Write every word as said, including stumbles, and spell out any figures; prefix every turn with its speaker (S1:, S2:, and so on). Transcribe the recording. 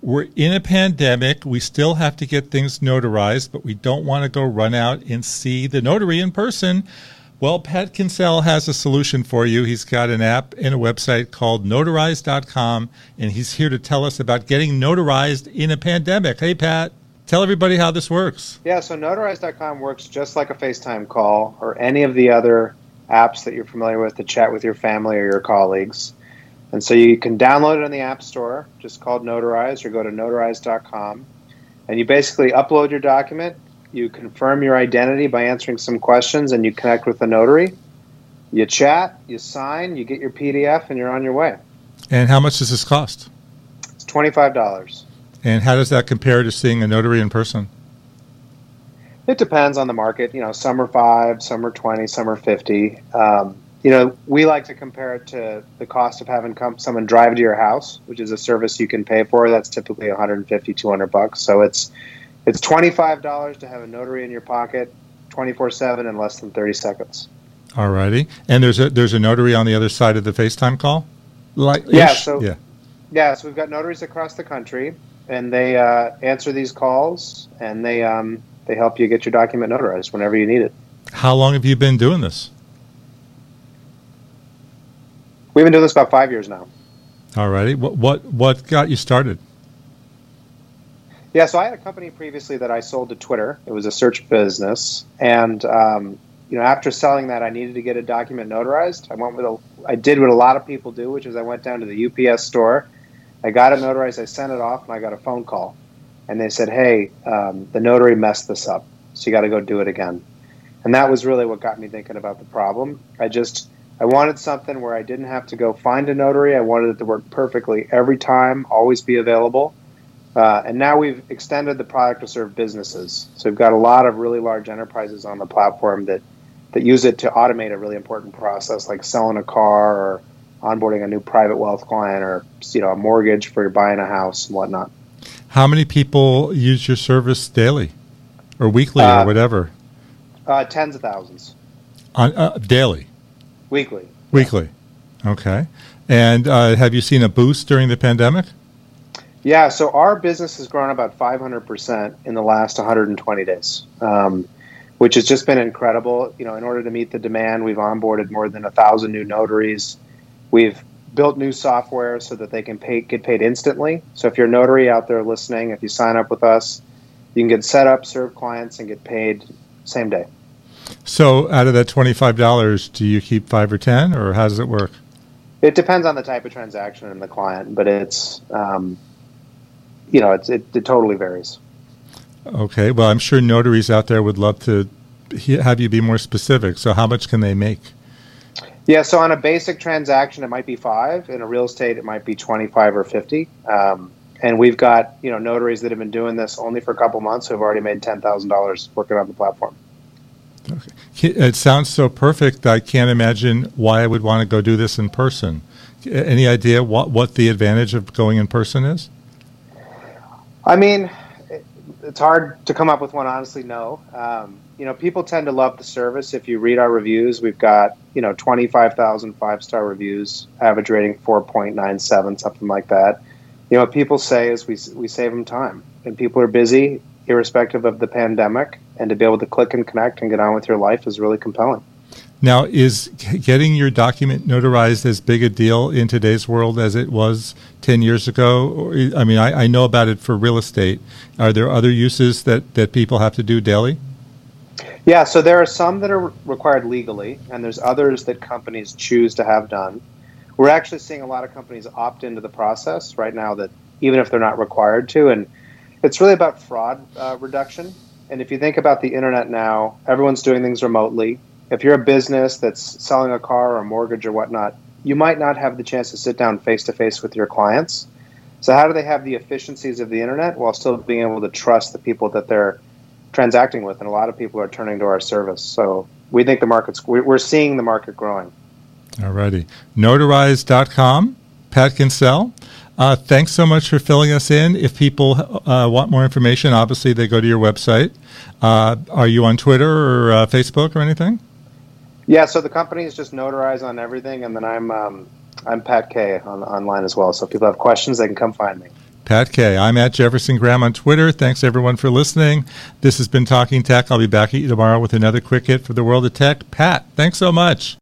S1: We're in a pandemic. We still have to get things notarized, but we don't want to go run out and see the notary in person. Well, Pat Kinsella has a solution for you. He's got an app and a website called notarize dot com, and he's here to tell us about getting notarized in a pandemic. Hey, Pat, tell everybody how this works.
S2: Yeah, so notarize dot com works just like a FaceTime call or any of the other apps that you're familiar with to chat with your family or your colleagues. And so you can download it in the App Store, just called Notarize, or go to notarize dot com. And you basically upload your document, you confirm your identity by answering some questions, and you connect with the notary. You chat, you sign, you get your P D F, and you're on your way.
S1: And how much does this cost?
S2: It's twenty-five dollars.
S1: And how does that compare to seeing a notary in person?
S2: It depends on the market. You know, some are five, some are twenty, some are fifty. Um, you know, we like to compare it to the cost of having come, someone drive to your house, which is a service you can pay for. That's typically one hundred fifty, two hundred bucks. So it's it's twenty-five dollars to have a notary in your pocket, twenty-four seven in less than thirty seconds.
S1: All righty. And there's a there's a notary on the other side of the FaceTime call? Like
S2: yeah. So
S1: yeah.
S2: yeah. So we've got notaries across the country, and they uh, answer these calls, and they um, they help you get your document notarized whenever you need it.
S1: How long have you been doing this?
S2: We've been doing this about five years now.
S1: All righty. What what what got you started?
S2: Yeah, so I had a company previously that I sold to Twitter. It was a search business, and um, you know, after selling that, I needed to get a document notarized. I went with a, I did what a lot of people do, which is I went down to the U P S store, I got it notarized, I sent it off, and I got a phone call, and they said, "Hey, um, the notary messed this up, so you got to go do it again." And that was really what got me thinking about the problem. I just I wanted something where I didn't have to go find a notary. I wanted it to work perfectly every time, always be available. Uh, and now we've extended the product to serve businesses. So we've got a lot of really large enterprises on the platform that, that use it to automate a really important process, like selling a car or onboarding a new private wealth client, or you know, a mortgage for buying a house and whatnot.
S1: How many people use your service daily or weekly
S2: uh,
S1: or whatever?
S2: Uh, tens of thousands.
S1: On uh, daily?
S2: Weekly.
S1: Weekly. Okay. And uh, have you seen a boost during the pandemic?
S2: Yeah, so our business has grown about five hundred percent in the last one hundred twenty days, um, which has just been incredible. You know, in order to meet the demand, we've onboarded more than a thousand new notaries. We've built new software so that they can pay, get paid instantly. So if you're a notary out there listening, if you sign up with us, you can get set up, serve clients, and get paid same day.
S1: So out of that twenty-five dollars, do you keep five or ten, or how does it work?
S2: It depends on the type of transaction and the client, but it's, um, you know, it's, it, it totally varies.
S1: Okay. Well, I'm sure notaries out there would love to he- have you be more specific. So how much can they make?
S2: Yeah, so on a basic transaction, it might be five. In a real estate, it might be twenty-five or fifty. Um, and we've got, you know, notaries that have been doing this only for a couple months who have already made ten thousand dollars working on the platform.
S1: Okay. It sounds so perfect. I can't imagine why I would want to go do this in person. Any idea what, what the advantage of going in person is?
S2: I mean, it's hard to come up with one, honestly, no. Um, you know, people tend to love the service. If you read our reviews, we've got, you know, twenty-five thousand five-star reviews, average rating four point nine seven, something like that. You know, what people say is we, we save them time. And people are busy, irrespective of the pandemic, and to be able to click and connect and get on with your life is really compelling.
S1: Now, is getting your document notarized as big a deal in today's world as it was ten years ago? Or, I mean, I, I know about it for real estate. Are there other uses that, that people have to do daily?
S2: Yeah, so there are some that are required legally, and there's others that companies choose to have done. We're actually seeing a lot of companies opt into the process right now, that even if they're not required to. And it's really about fraud uh, reduction. And if you think about the internet now, everyone's doing things remotely. If you're a business that's selling a car or a mortgage or whatnot, you might not have the chance to sit down face-to-face with your clients. So how do they have the efficiencies of the internet while still being able to trust the people that they're transacting with? And a lot of people are turning to our service. So we think the market's, we're seeing the market growing.
S1: All righty. Notarize dot com, Pat Kinsella. Uh, thanks so much for filling us in. If people uh, want more information, obviously they go to your website. Uh, are you on Twitter or uh, Facebook or anything?
S2: Yeah, so the company is just Notarize on everything, and then I'm um, I'm Pat K on online as well. So if people have questions, they can come find me.
S1: Pat Kay. I'm at Jefferson Graham on Twitter. Thanks, everyone, for listening. This has been Talking Tech. I'll be back at you tomorrow with another quick hit for the world of tech. Pat, thanks so much.